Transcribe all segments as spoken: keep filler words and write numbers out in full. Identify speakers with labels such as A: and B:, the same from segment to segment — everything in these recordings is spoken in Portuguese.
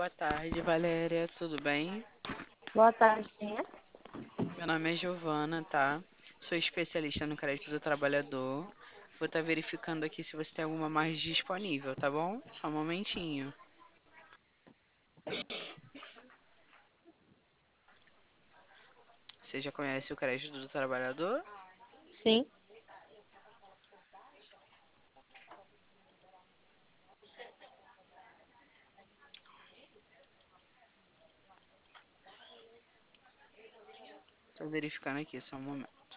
A: Boa tarde, Valéria. Tudo bem?
B: Boa tarde, quem é?
A: Meu nome é Giovana, tá? Sou especialista no crédito do trabalhador. Vou estar verificando aqui se você tem alguma margem disponível, tá bom? Só um momentinho. Você já conhece o crédito do trabalhador?
B: Sim.
A: Tô verificando aqui, só um momento.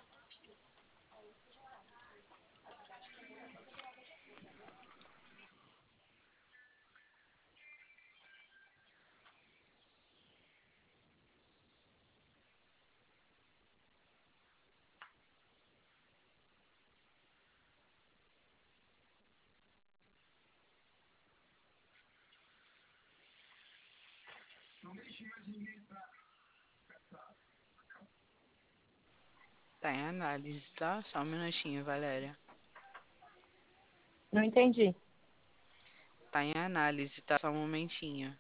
A: Tá em análise, tá? Só um minutinho, Valéria.
B: Não entendi.
A: Tá em análise, tá? Só um momentinho.